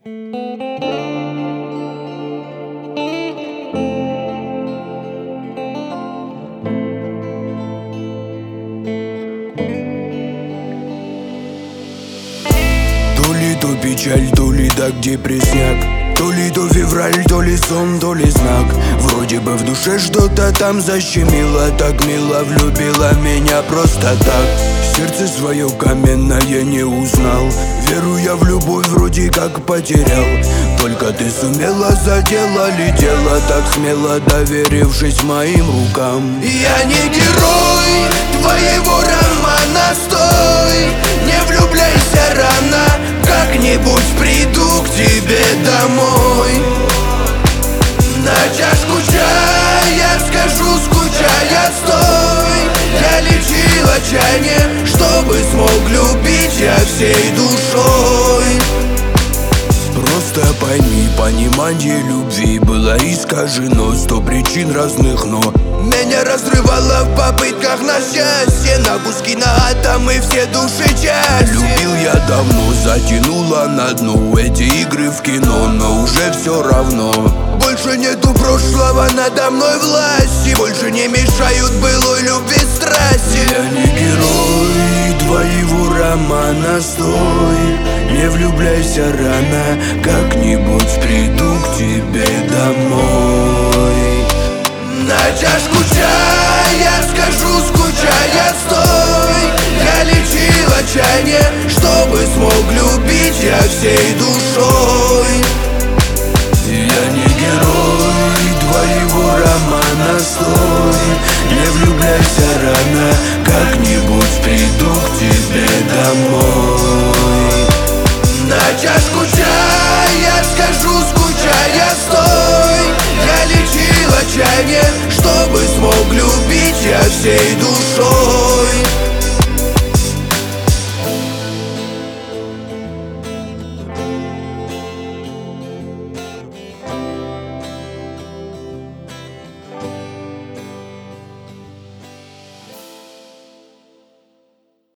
То ли то печаль, то ли так депресняк, то ли то февраль, то ли сон, то ли знак. Вроде бы в душе что-то там защемило, так мило влюбила меня просто так. Сердце свое каменное не узнал, веру я в любовь вроде как потерял. Только ты сумела, заделали дело так смело, доверившись моим рукам. Я не герой твоего романа, стой, не влюбляйся рано, как-нибудь приду к тебе домой. На чашку чая скажу, скучая, стой. Я лечил отчаяние, чтобы смог любить я всей душой. Просто пойми, понимание любви было искажено, 100 причин разных, но меня разрывало в попытках на счастье, на куски, на атомы, все души части. Любил я давно, затянуло на дно эти игры в кино, но уже все равно. Больше нету прошлого надо мной власти, больше не мешают былой любви страсти. Я не герой твоего романа, стой, не влюбляйся рано, как-нибудь приду к тебе домой. На чашку чая скажу, скучая, стой. Я лечил отчаяние, чтобы смог любить я всей душой. Я не герой твоего романа, стой, не влюбляйся рано, как-нибудь приду к тебе домой. На чашку чая скажу, скучая, стой. Я лечил отчаяние, чтобы смог любить я всей душой.